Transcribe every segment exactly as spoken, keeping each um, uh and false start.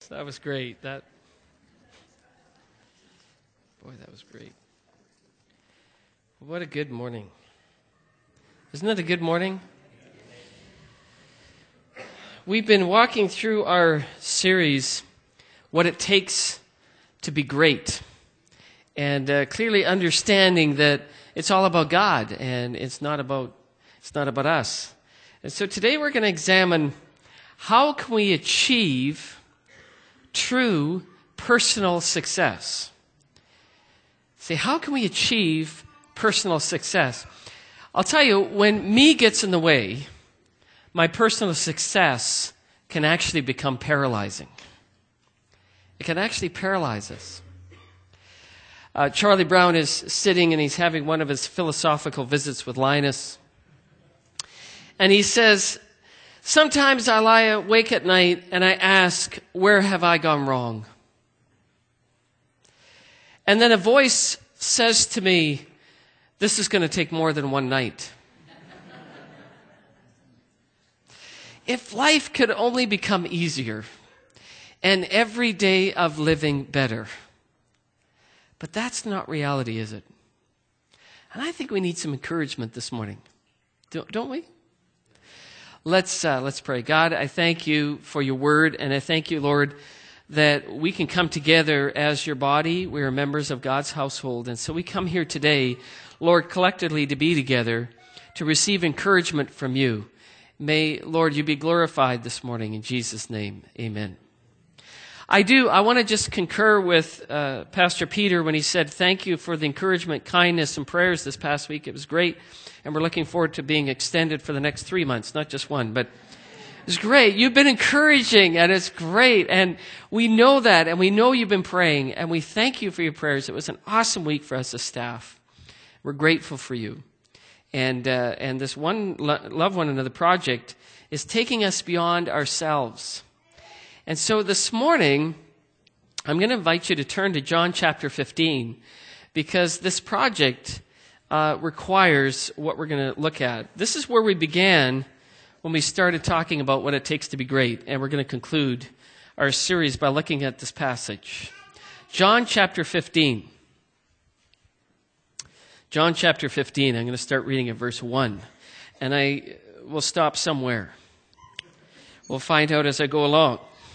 That was great. That, boy, that was great. What a good morning. Isn't it a good morning? We've been walking through our series, What It Takes to Be Great, and uh, clearly understanding that it's all about God and it's not about it's not about us. And so today we're going to examine how can we achieve true personal success. See, how can we achieve personal success? I'll tell you, when me gets in the way, my personal success can actually become paralyzing. It can actually paralyze us. Uh, Charlie Brown is sitting and he's having one of his philosophical visits with Linus. And he says, sometimes I lie awake at night and I ask, where have I gone wrong? And then a voice says to me, this is going to take more than one night. If life could only become easier and every day of living better. But that's not reality, is it? And I think we need some encouragement this morning. Don't we? Let's uh, let's pray. God, I thank you for your word, and I thank you, Lord, that we can come together as your body. We are members of God's household, and so we come here today, Lord, collectively to be together, to receive encouragement from you. May, Lord, you be glorified this morning in Jesus' name. Amen. I do. I want to just concur with uh, Pastor Peter when he said, thank you for the encouragement, kindness, and prayers this past week. It was great. And we're looking forward to being extended for the next three months, not just one. But it's great. You've been encouraging, and it's great. And we know that, and we know you've been praying. And we thank you for your prayers. It was an awesome week for us as staff. We're grateful for you. And uh, and this one lo- Love One Another project is taking us beyond ourselves. And so this morning, I'm going to invite you to turn to John chapter fifteen, because this project uh, requires what we're going to look at. This is where we began when we started talking about what it takes to be great, and we're going to conclude our series by looking at this passage. John chapter fifteen. John chapter fifteen, I'm going to start reading at verse one, and I will stop somewhere. We'll find out as I go along.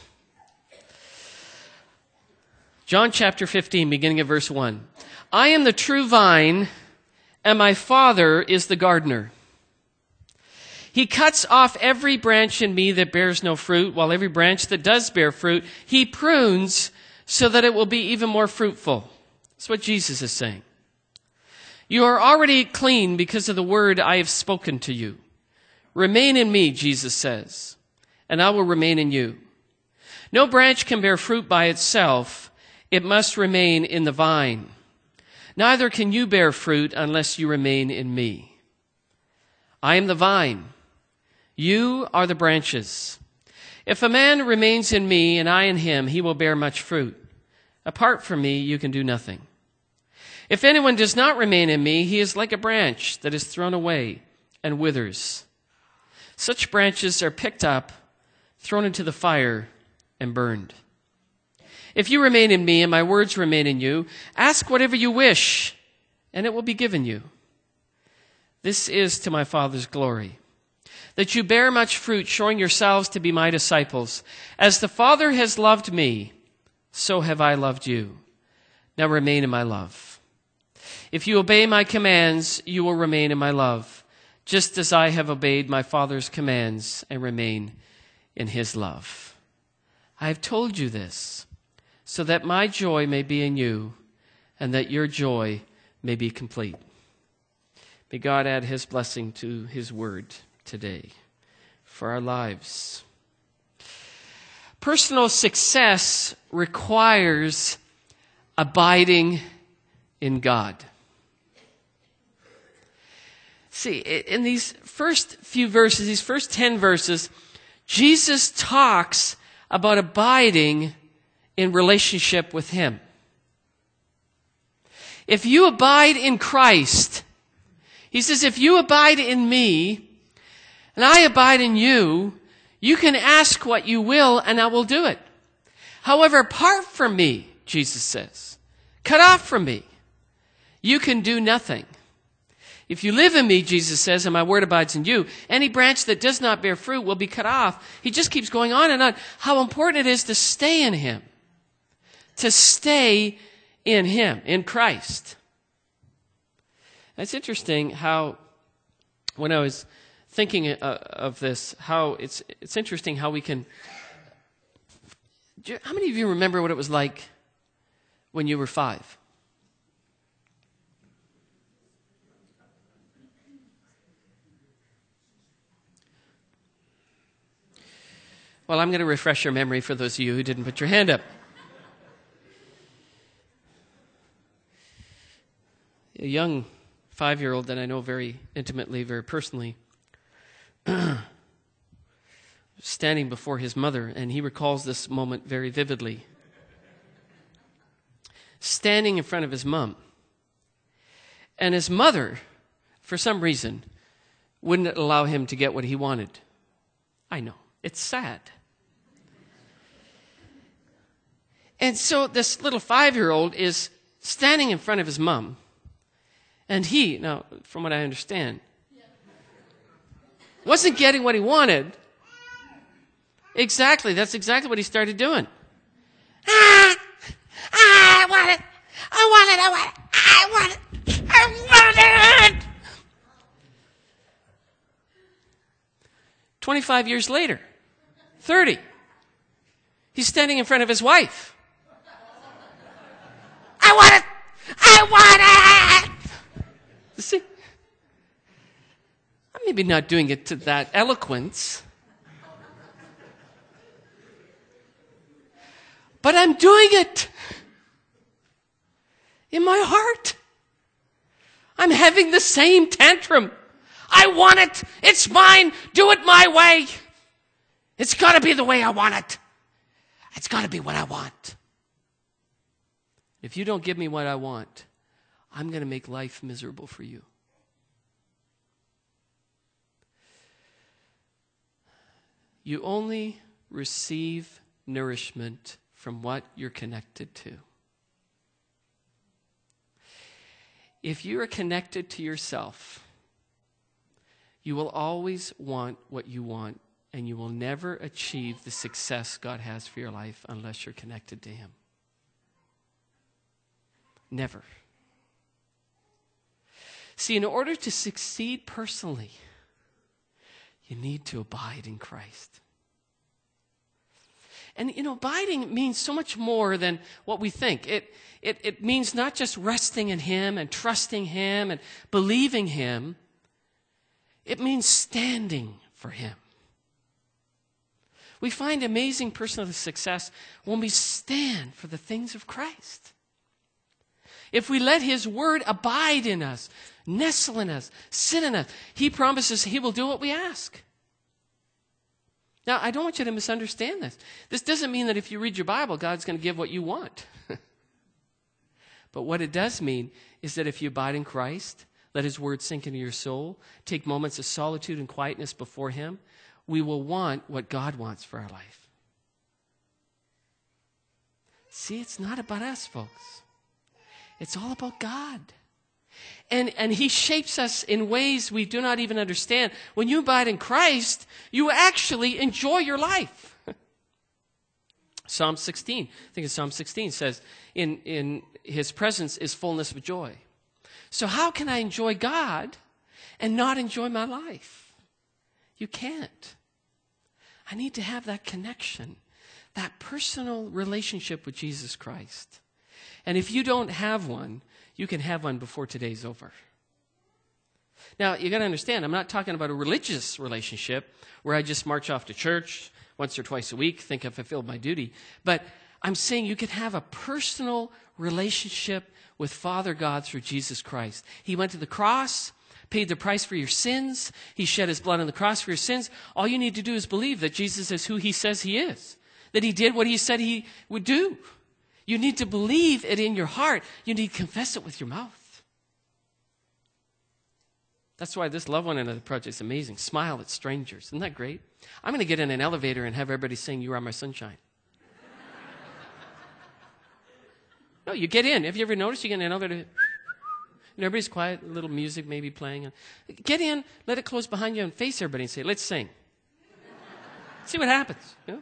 John chapter fifteen, beginning at verse one. I am the true vine, and my Father is the gardener. He cuts off every branch in me that bears no fruit, while every branch that does bear fruit, he prunes so that it will be even more fruitful. That's what Jesus is saying. You are already clean because of the word I have spoken to you. Remain in me, Jesus says, and I will remain in you. No branch can bear fruit by itself. It must remain in the vine. Neither can you bear fruit unless you remain in me. I am the vine. You are the branches. If a man remains in me and I in him, he will bear much fruit. Apart from me, you can do nothing. If anyone does not remain in me, he is like a branch that is thrown away and withers. Such branches are picked up, thrown into the fire, and burned. If you remain in me and my words remain in you, ask whatever you wish, and it will be given you. This is to my Father's glory, that you bear much fruit, showing yourselves to be my disciples. As the Father has loved me, so have I loved you. Now remain in my love. If you obey my commands, you will remain in my love, just as I have obeyed my Father's commands and remain in his love. I have told you this, so that my joy may be in you, and that your joy may be complete. May God add his blessing to his word today for our lives. Personal success requires abiding in God. See, in these first few verses, these first ten verses, Jesus talks about abiding in relationship with him. If you abide in Christ, he says, if you abide in me and I abide in you, you can ask what you will and I will do it. However, apart from me, Jesus says, cut off from me, you can do nothing. If you live in me, Jesus says, and my word abides in you, any branch that does not bear fruit will be cut off. He just keeps going on and on. How important it is to stay in him. To stay in him, in Christ. It's interesting how, when I was thinking of this, how it's it's interesting how we can... How many of you remember what it was like when you were five? Well, I'm going to refresh your memory for those of you who didn't put your hand up. A young five-year-old that I know very intimately, very personally, standing before his mother, and he recalls this moment very vividly. Standing in front of his mom. And his mother, for some reason, wouldn't allow him to get what he wanted. I know. It's sad. And so this little five-year-old is standing in front of his mom. And he, now, from what I understand, wasn't getting what he wanted. Exactly. That's exactly what he started doing. Ah, I want it. I want it. I want it. I want it. I want it. twenty-five years later, thirty, he's standing in front of his wife. I want it. I want it. You see? I'm maybe not doing it to that eloquence. But I'm doing it in my heart. I'm having the same tantrum. I want it. It's mine. Do it my way. It's got to be the way I want it. It's got to be what I want. If you don't give me what I want, I'm going to make life miserable for you. You only receive nourishment from what you're connected to. If you are connected to yourself, you will always want what you want, and you will never achieve the success God has for your life unless you're connected to him. Never. See, in order to succeed personally, you need to abide in Christ. And, you know, abiding means so much more than what we think. It, it, it means not just resting in him and trusting him and believing him. It means standing for him. We find amazing personal success when we stand for the things of Christ. If we let his word abide in us, nestle in us, sit in us, he promises he will do what we ask. Now, I don't want you to misunderstand this. This doesn't mean that if you read your Bible, God's going to give what you want. But what it does mean is that if you abide in Christ, let his word sink into your soul, take moments of solitude and quietness before him, we will want what God wants for our life. See, it's not about us, folks. It's all about God. And, and he shapes us in ways we do not even understand. When you abide in Christ, you actually enjoy your life. Psalm sixteen, I think it's Psalm sixteen, says, in, in his presence is fullness of joy. So how can I enjoy God and not enjoy my life? You can't. I need to have that connection, that personal relationship with Jesus Christ. And if you don't have one, you can have one before today's over. Now, you got to understand, I'm not talking about a religious relationship where I just march off to church once or twice a week, think I've fulfilled my duty. But I'm saying you can have a personal relationship with Father God through Jesus Christ. He went to the cross, paid the price for your sins. He shed his blood on the cross for your sins. All you need to do is believe that Jesus is who he says he is, that he did what he said he would do. You need to believe it in your heart. You need to confess it with your mouth. That's why this Love One Another project is amazing. Smile at strangers. Isn't that great? I'm going to get in an elevator and have everybody sing, "You Are My Sunshine." No, you get in. Have you ever noticed you get in an elevator and everybody's quiet, a little music maybe playing. Get in, let it close behind you and face everybody and say, let's sing. See what happens, you know?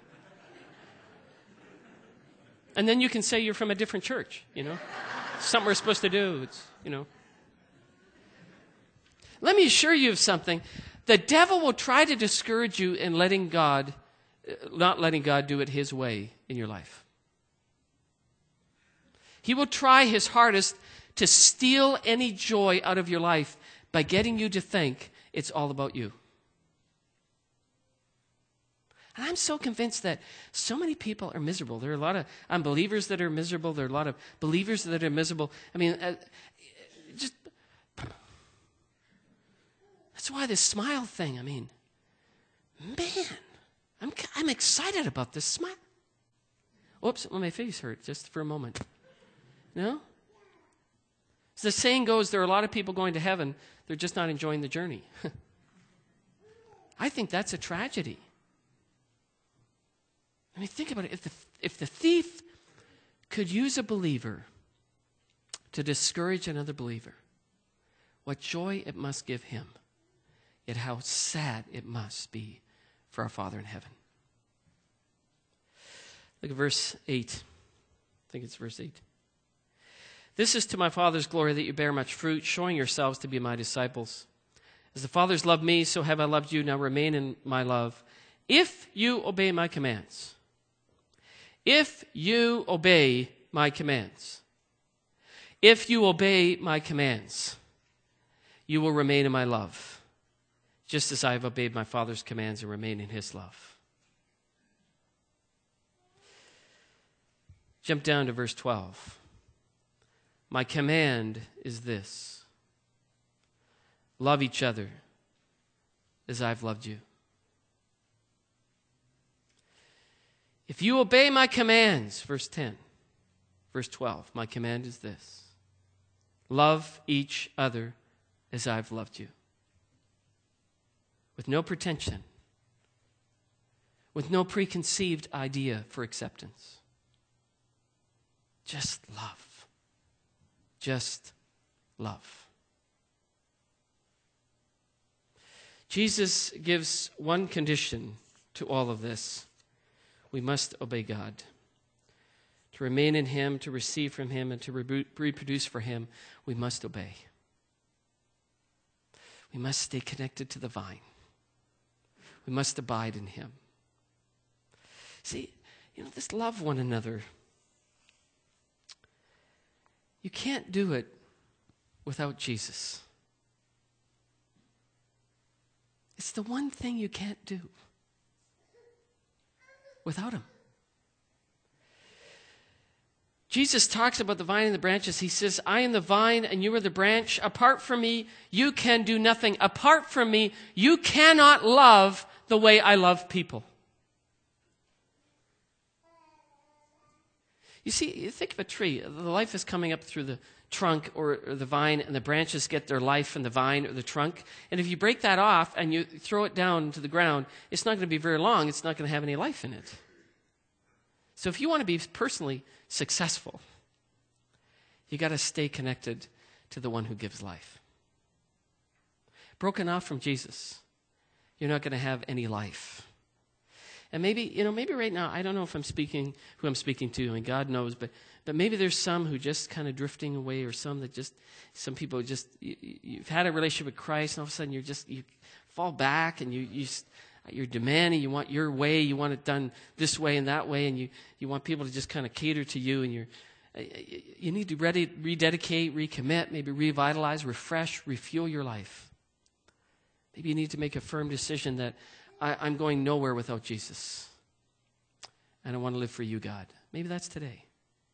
And then you can say you're from a different church, you know? Something we're supposed to do, it's, you know. Let me assure you of something. The devil will try to discourage you in letting God, not letting God do it his way in your life. He will try his hardest to steal any joy out of your life by getting you to think it's all about you. And I'm so convinced that so many people are miserable. There are a lot of unbelievers that are miserable. There are a lot of believers that are miserable. I mean, uh, just that's why this smile thing, I mean, man, I'm, I'm excited about this smile. Whoops, well, my face hurt just for a moment. No? As the saying goes, there are a lot of people going to heaven. They're just not enjoying the journey. I think that's a tragedy. I mean, think about it. If the, if the thief could use a believer to discourage another believer, what joy it must give him, yet how sad it must be for our Father in heaven. Look at verse eight. I think it's verse eight. This is to my Father's glory that you bear much fruit, showing yourselves to be my disciples. As the Father's loved me, so have I loved you. Now remain in my love. If you obey my commands, if you obey my commands, if you obey my commands, you will remain in my love, just as I have obeyed my Father's commands and remain in his love. Jump down to verse twelve. My command is this: love each other as I've loved you. If you obey my commands, verse ten, verse twelve, my command is this: love each other as I've loved you. With no pretension, with no preconceived idea for acceptance. Just love. Just love. Jesus gives one condition to all of this. We must obey God. To remain in him, to receive from him, and to re- reproduce for him, we must obey. We must stay connected to the vine. We must abide in him. See, you know, this love one another. You can't do it without Jesus. It's the one thing you can't do without him. Jesus talks about the vine and the branches. He says, I am the vine and you are the branch. Apart from me, you can do nothing. Apart from me, you cannot love the way I love people. You see, you think of a tree. The life is coming up through the trunk or, or the vine, and the branches get their life in the vine or the trunk. And if you break that off and you throw it down to the ground, it's not going to be very long. It's not going to have any life in it. So if you want to be personally successful, you got to stay connected to the one who gives life. Broken off from Jesus, you're not going to have any life. And maybe, you know, maybe right now, I don't know if I'm speaking, who I'm speaking to, and God knows, but but maybe there's some who just kind of drifting away, or some that just, some people just, you, you've had a relationship with Christ, and all of a sudden you're just, you fall back, and you, you, you're demanding, you want your way, you want it done this way and that way, and you, you want people to just kind of cater to you, and you're, you need to ready, rededicate, recommit, maybe revitalize, refresh, refuel your life. Maybe you need to make a firm decision that I, I'm going nowhere without Jesus. And I want to live for you, God. Maybe that's today.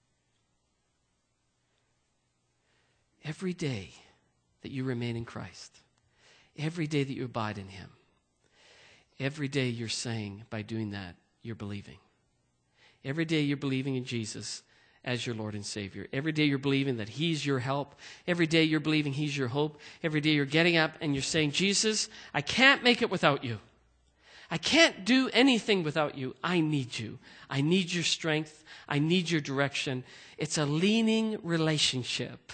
Every day that you remain in Christ, every day that you abide in him, every day you're saying, by doing that, you're believing. Every day you're believing in Jesus as your Lord and Savior. Every day you're believing that he's your help. Every day you're believing he's your hope. Every day you're getting up and you're saying, Jesus, I can't make it without you. I can't do anything without you. I need you. I need your strength. I need your direction. It's a leaning relationship.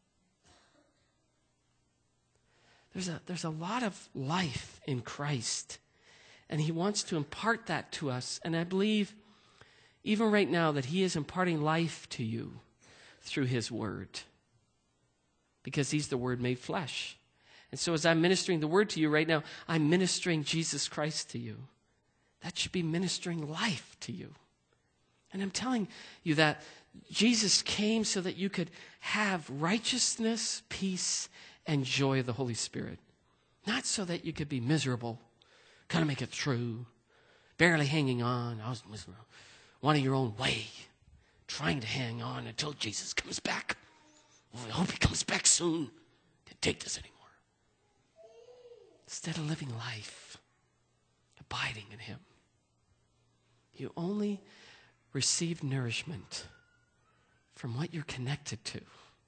There's a, there's a lot of life in Christ, and he wants to impart that to us. And I believe even right now that he is imparting life to you through his word, because he's the word made flesh. And so as I'm ministering the word to you right now, I'm ministering Jesus Christ to you. That should be ministering life to you. And I'm telling you that Jesus came so that you could have righteousness, peace, and joy of the Holy Spirit. Not so that you could be miserable, kind of make it through, barely hanging on, I was miserable, wanting your own way, trying to hang on until Jesus comes back. Oh, I hope he comes back soon. Can't take this anymore. Instead of living life, abiding in him, you only receive nourishment from what you're connected to.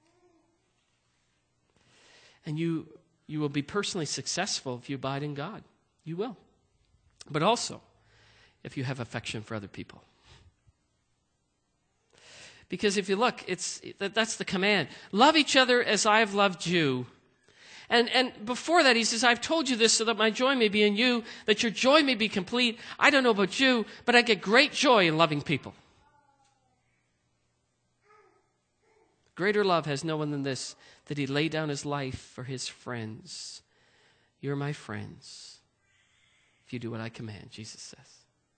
And you, you will be personally successful if you abide in God. You will. But also, if you have affection for other people. Because if you look, it's that, that's the command. Love each other as I have loved you. And, and before that, he says, I've told you this so that my joy may be in you, that your joy may be complete. I don't know about you, but I get great joy in loving people. Greater love has no one than this, that he laid down his life for his friends. You're my friends if you do what I command, Jesus says.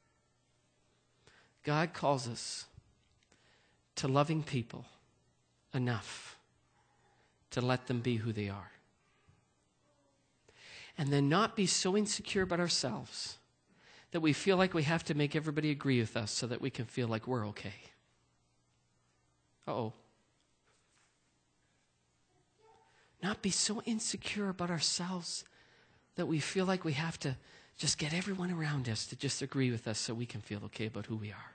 God calls us to loving people enough to let them be who they are. And then not be so insecure about ourselves that we feel like we have to make everybody agree with us so that we can feel like we're okay. Uh-oh. Not be so insecure about ourselves that we feel like we have to just get everyone around us to just agree with us so we can feel okay about who we are.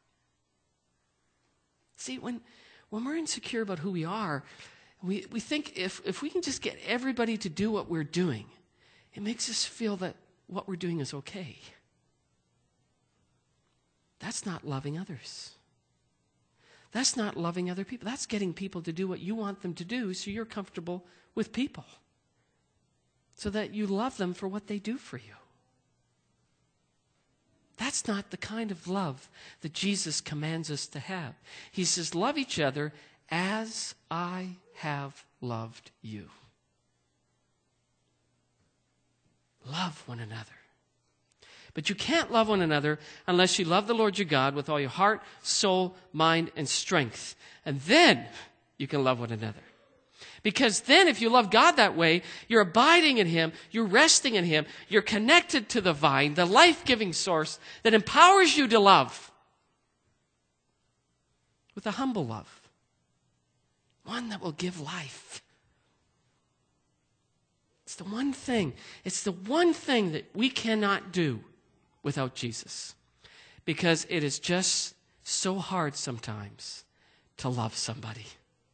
See, when, when we're insecure about who we are, we, we think if, if we can just get everybody to do what we're doing, it makes us feel that what we're doing is okay. That's not loving others. That's not loving other people. That's getting people to do what you want them to do so you're comfortable with people, so that you love them for what they do for you. That's not the kind of love that Jesus commands us to have. He says, love each other as I have loved you. Love one another. But you can't love one another unless you love the Lord your God with all your heart, soul, mind, and strength. And then you can love one another. Because then if you love God that way, you're abiding in him, you're resting in him, you're connected to the vine, the life-giving source that empowers you to love with a humble love. One that will give life. It's the one thing, it's the one thing that we cannot do without Jesus. Because it is just so hard sometimes to love somebody.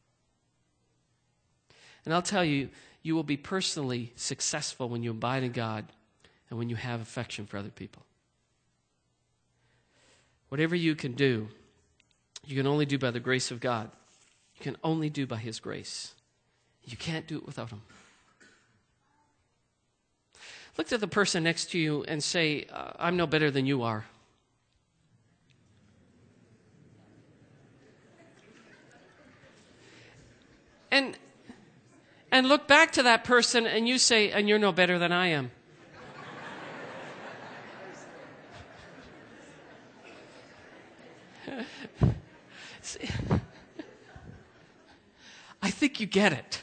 And I'll tell you, you will be personally successful when you abide in God and when you have affection for other people. Whatever you can do, you can only do by the grace of God. You can only do by his grace. You can't do it without him. Look at the person next to you and say, uh, I'm no better than you are. And, and look back to that person and you say, and you're no better than I am. See, I think you get it.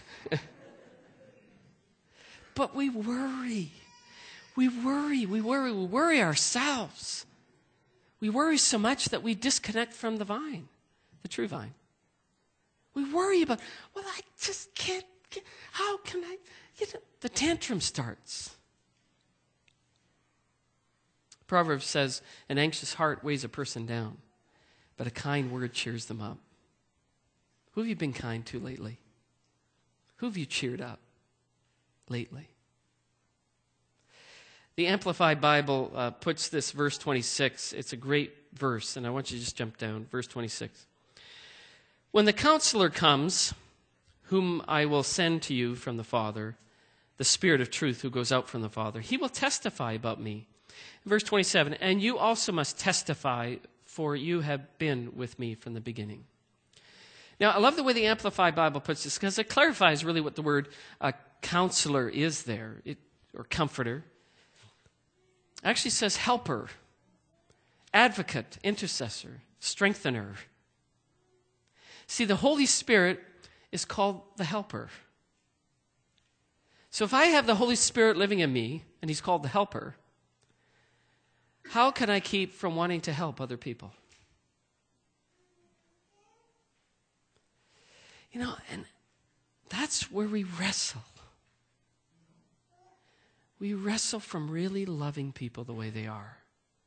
But we worry. We worry, we worry, we worry ourselves. We worry so much that we disconnect from the vine, the true vine. We worry about, well, I just can't, get, how can I, you know, the tantrum starts. Proverbs says, an anxious heart weighs a person down, but a kind word cheers them up. Who have you been kind to lately? Who have you cheered up lately? The Amplified Bible uh, puts this verse twenty-six. It's a great verse, and I want you to just jump down. Verse twenty-six. When the Counselor comes, whom I will send to you from the Father, the Spirit of truth who goes out from the Father, he will testify about me. Verse twenty-seven, and you also must testify, for you have been with me from the beginning. Now, I love the way the Amplified Bible puts this, because it clarifies really what the word uh, counselor is there, it, or comforter. It actually says helper, advocate, intercessor, strengthener. See, the Holy Spirit is called the helper. So if I have the Holy Spirit living in me, and he's called the helper, how can I keep from wanting to help other people? You know, and that's where we wrestle. We wrestle from really loving people the way they are.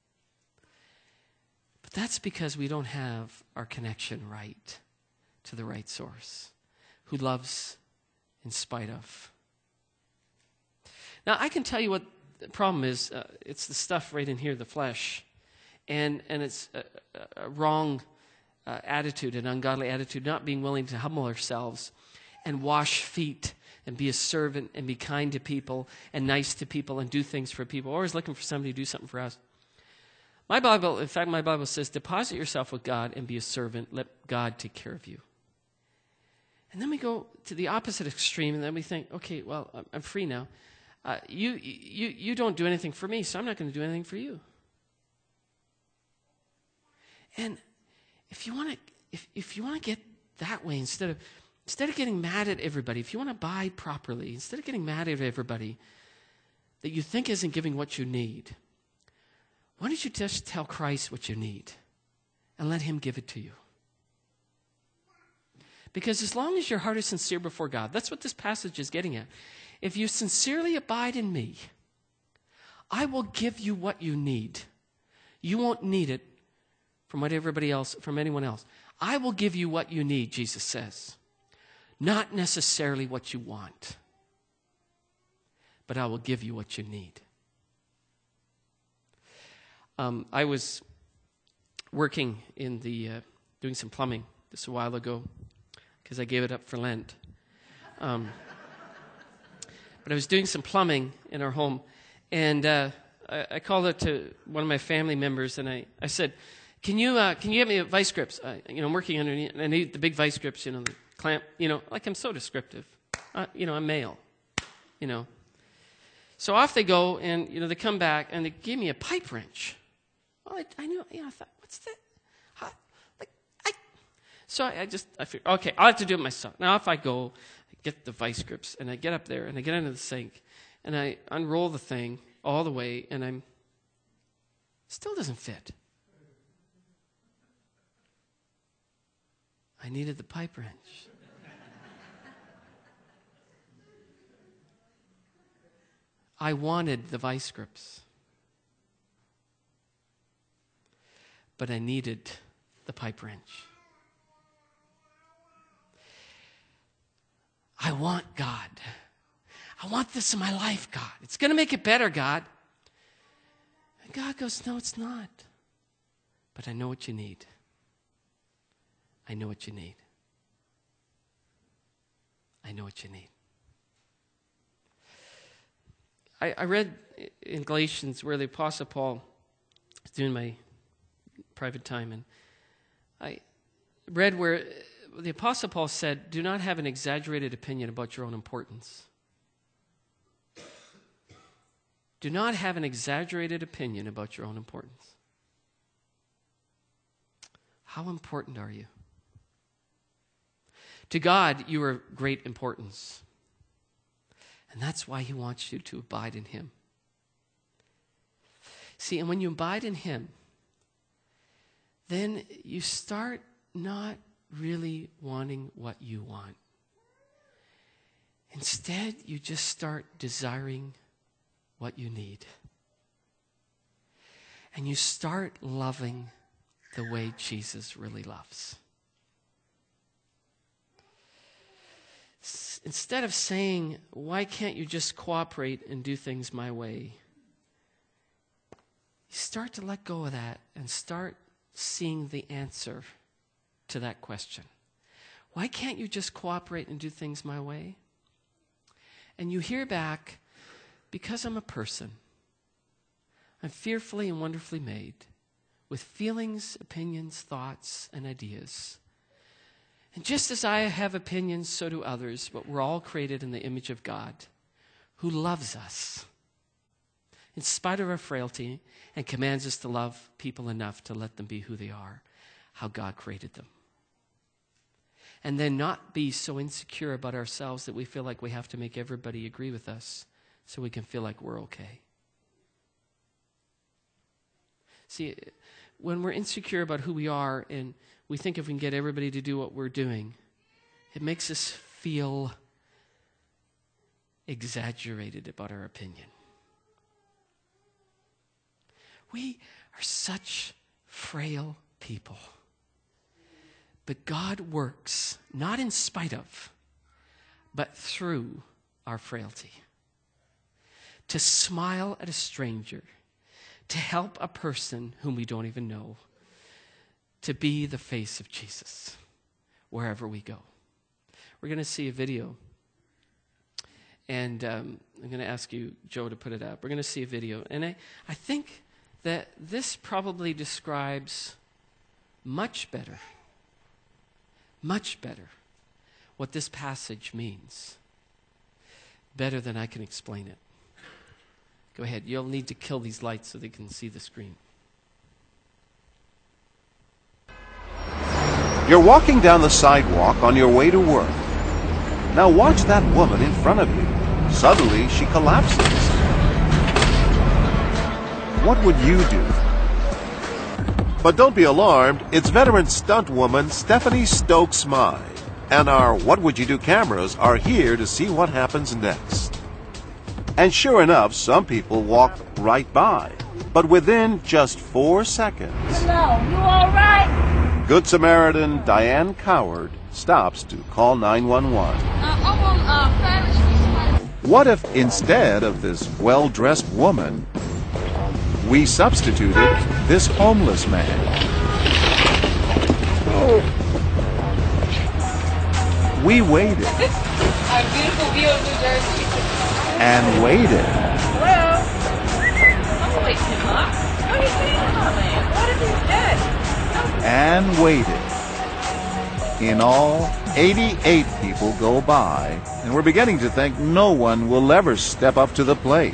But that's because we don't have our connection right to the right source, who loves in spite of. Now, I can tell you what the problem is. Uh, it's the stuff right in here, the flesh. And, and it's a, a wrong uh, attitude, an ungodly attitude, not being willing to humble ourselves and wash feet and be a servant and be kind to people and nice to people and do things for people. Always looking for somebody to do something for us. My Bible, in fact, my Bible says, deposit yourself with God and be a servant. Let God take care of you. And then we go to the opposite extreme, and then we think, okay, well, I'm free now. Uh, you, you, you don't do anything for me, so I'm not going to do anything for you. And if you want to, if, if you want to get that way, instead of instead of getting mad at everybody, if you want to abide properly, instead of getting mad at everybody that you think isn't giving what you need, why don't you just tell Christ what you need and let him give it to you? Because as long as your heart is sincere before God, that's what this passage is getting at. If you sincerely abide in me, I will give you what you need. You won't need it from what everybody else, from anyone else. I will give you what you need, Jesus says. Not necessarily what you want, but I will give you what you need. Um, I was working in the, uh, doing some plumbing just a while ago, because I gave it up for Lent. Um, but I was doing some plumbing in our home, and uh, I, I called out to one of my family members, and I, I said, can you uh, can you get me vice grips? Uh, you know, I'm working underneath, and I need the big vice grips, you know, the clamp, you know, like I'm so descriptive. Uh, you know, I'm male, you know. So off they go, and, you know, they come back, and they gave me a pipe wrench. Well, I, I knew, you know, I thought, what's that? How, like, I, so I, I just, I figured, okay, I'll have to do it myself. Now, if I go, I get the vice grips, and I get up there, and I get under the sink, and I unroll the thing all the way, and I'm, still doesn't fit. I needed the pipe wrench. I wanted the vice grips. But I needed the pipe wrench. I want God. I want this in my life, God. It's going to make it better, God. And God goes, no, it's not. But I know what you need. I know what you need. I know what you need. I, I read in Galatians where the Apostle Paul was doing my private time, and I read where the Apostle Paul said, do not have an exaggerated opinion about your own importance. Do not have an exaggerated opinion about your own importance. How important are you? To God, you are of great importance. And that's why he wants you to abide in him. See, and when you abide in him, then you start not really wanting what you want. Instead, you just start desiring what you need. And you start loving the way Jesus really loves. Instead of saying, why can't you just cooperate and do things my way? You start to let go of that and start seeing the answer to that question. Why can't you just cooperate and do things my way? And you hear back, because I'm a person, I'm fearfully and wonderfully made, with feelings, opinions, thoughts, and ideas. And just as I have opinions, so do others, but we're all created in the image of God, who loves us in spite of our frailty and commands us to love people enough to let them be who they are, how God created them. And then not be so insecure about ourselves that we feel like we have to make everybody agree with us so we can feel like we're okay. See, when we're insecure about who we are and we think if we can get everybody to do what we're doing, it makes us feel exaggerated about our opinion. We are such frail people. But God works, not in spite of, but through our frailty. To smile at a stranger, to help a person whom we don't even know, to be the face of Jesus wherever we go. We're going to see a video. And um, I'm going to ask you, Joe, to put it up. We're going to see a video. And I, I think that this probably describes much better, much better what this passage means. Better than I can explain it. Go ahead. You'll need to kill these lights so they can see the screen. You're walking down the sidewalk on your way to work. Now watch that woman in front of you. Suddenly, she collapses. What would you do? But don't be alarmed. It's veteran stunt woman Stephanie Stokes-Mai. And our What Would You Do cameras are here to see what happens next. And sure enough, some people walk right by. But within just four seconds... Hello, you all right? Good Samaritan Diane Coward stops to call nine one one. Uh, I'm on uh, Spanish Street. What if instead of this well-dressed woman, we substituted this homeless man? We waited. Our beautiful view of New Jersey. And waited. Hello? Don't wake him up. What are you saying about man? What if he's dead? And waited. In all, eighty-eight people go by, and we're beginning to think no one will ever step up to the plate.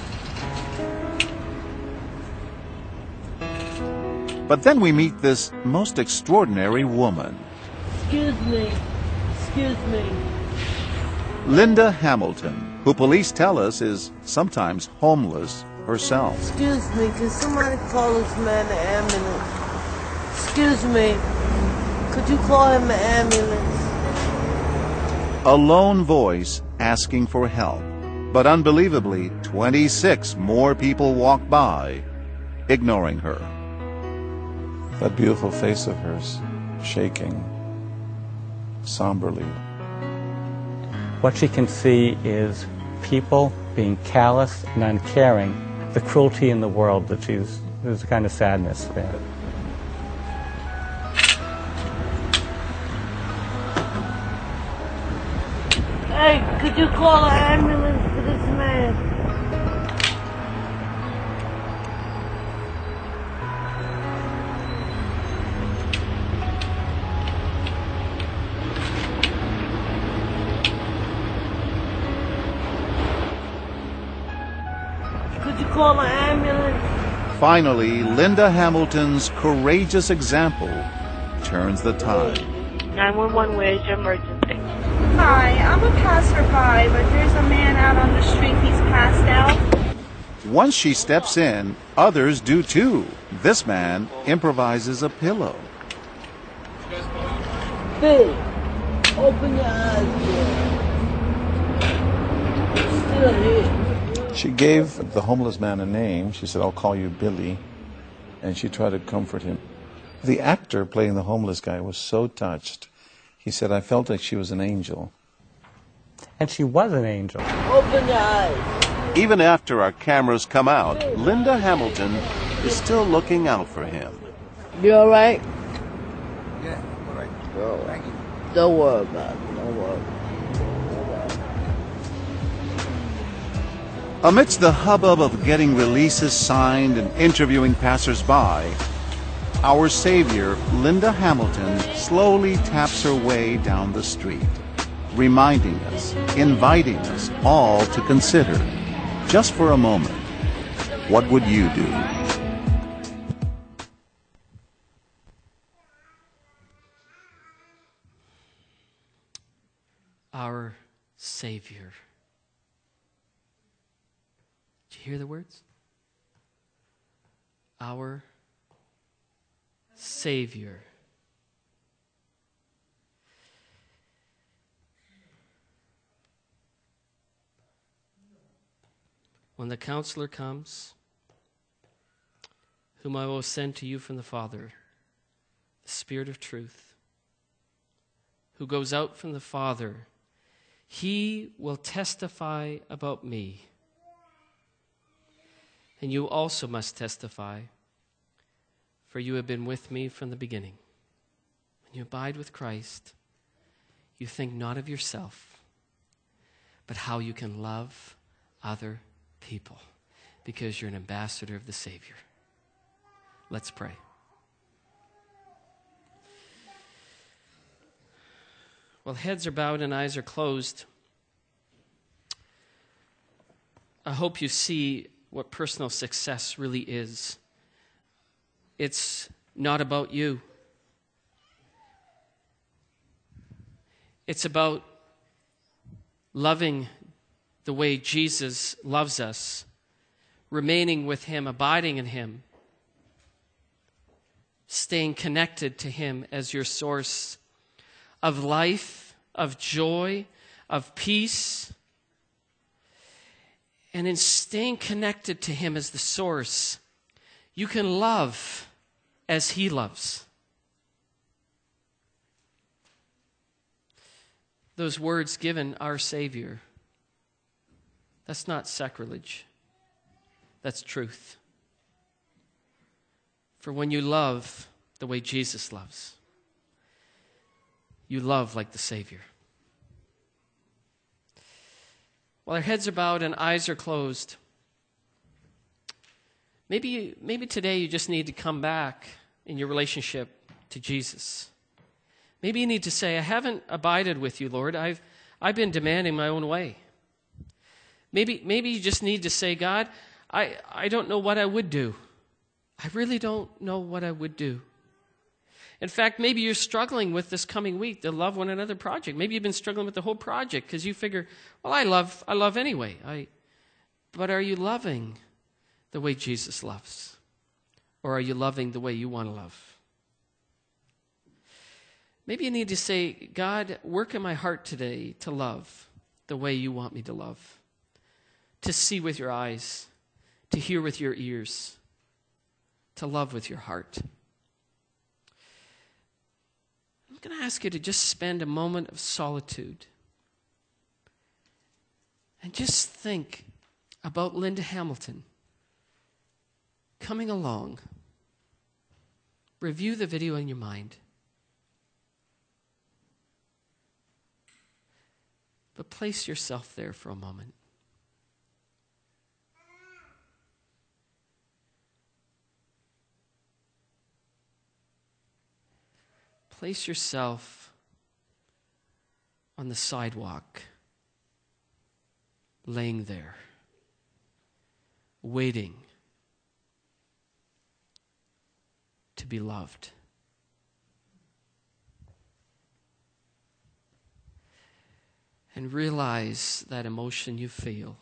But then we meet this most extraordinary woman. Excuse me. Excuse me. Linda Hamilton, who police tell us is sometimes homeless herself. Excuse me, can somebody call this man an ambulance? Excuse me, could you call him an ambulance? A lone voice asking for help. But unbelievably, twenty-six more people walk by, ignoring her. That beautiful face of hers, shaking somberly. What she can see is people being callous and uncaring, the cruelty in the world that she's, there's a kind of sadness there. Hey, could you call an ambulance for this man? Could you call an ambulance? Finally, Linda Hamilton's courageous example turns the tide. nine one one, where's your emergency? Hi, I'm a passerby, but there's a man out on the street. He's passed out. Once she steps in, others do too. This man improvises a pillow. Billy, open your eyes, Billy. Still here. She gave the homeless man a name. She said, I'll call you Billy. And she tried to comfort him. The actor playing the homeless guy was so touched. He said, I felt like she was an angel. And she was an angel. Open your eyes. Even after our cameras come out, Linda Hamilton is still looking out for him. You alright? Yeah, all right. Oh, Thank you. don't worry about it. Don't worry. Amidst the hubbub of getting releases signed and interviewing passers-by, our savior, Linda Hamilton, slowly taps her way down the street, reminding us, inviting us all to consider, just for a moment, what would you do? Our Savior. Did you hear the words? Our Savior. When the Counselor comes, whom I will send to you from the Father, the Spirit of truth, who goes out from the Father, he will testify about me. And you also must testify, for you have been with me from the beginning. When you abide with Christ, you think not of yourself, but how you can love other people, because you're an ambassador of the Savior. Let's pray. While heads are bowed and eyes are closed, I hope you see what personal success really is. It's not about you. It's about loving the way Jesus loves us, remaining with him, abiding in him, staying connected to him as your source of life, of joy, of peace. And in staying connected to him as the source, you can love as he loves. Those words given our Savior, that's not sacrilege. That's truth. For when you love the way Jesus loves, you love like the Savior. While our heads are bowed and eyes are closed, maybe, maybe today you just need to come back in your relationship to Jesus. Maybe you need to say, I haven't abided with you, Lord. I've, I've been demanding my own way. Maybe, maybe you just need to say, God, I, I don't know what I would do. I really don't know what I would do. In fact, maybe you're struggling with this coming week, the Love One Another project. Maybe you've been struggling with the whole project because you figure, well, I love, I love anyway. I, but are you loving the way Jesus loves? Or are you loving the way you want to love? Maybe you need to say, God, work in my heart today to love the way you want me to love. To see with your eyes, to hear with your ears, to love with your heart. I'm going to ask you to just spend a moment of solitude and just think about Linda Hamilton coming along. Review the video in your mind. But place yourself there for a moment. Place yourself on the sidewalk, laying there, waiting to be loved. And realize that emotion you feel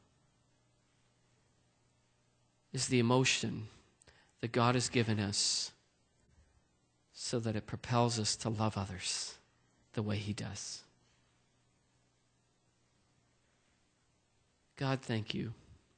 is the emotion that God has given us so that it propels us to love others the way he does. God, thank you.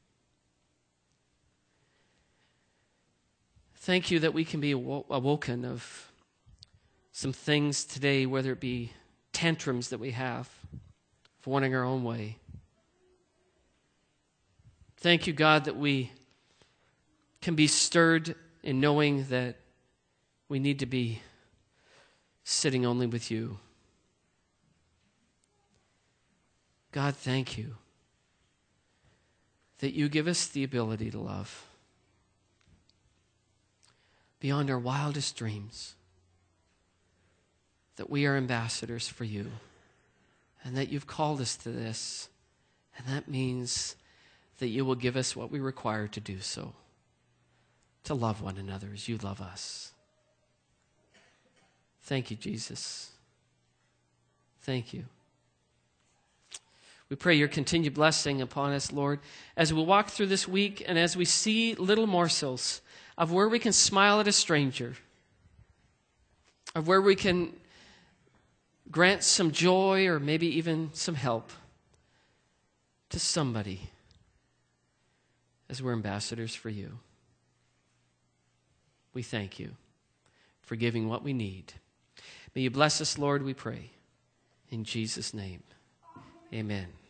Thank you that we can be awoken of some things today, whether it be tantrums that we have for wanting our own way. Thank you, God, that we can be stirred in knowing that we need to be sitting only with you. God, thank you that you give us the ability to love beyond our wildest dreams, that we are ambassadors for you, and that you've called us to this, and that means that you will give us what we require to do so, to love one another as you love us. Thank you, Jesus. Thank you. We pray your continued blessing upon us, Lord, as we walk through this week and as we see little morsels of where we can smile at a stranger, of where we can grant some joy or maybe even some help to somebody as we're ambassadors for you. We thank you for giving what we need. May you bless us, Lord, we pray. In Jesus' name, amen.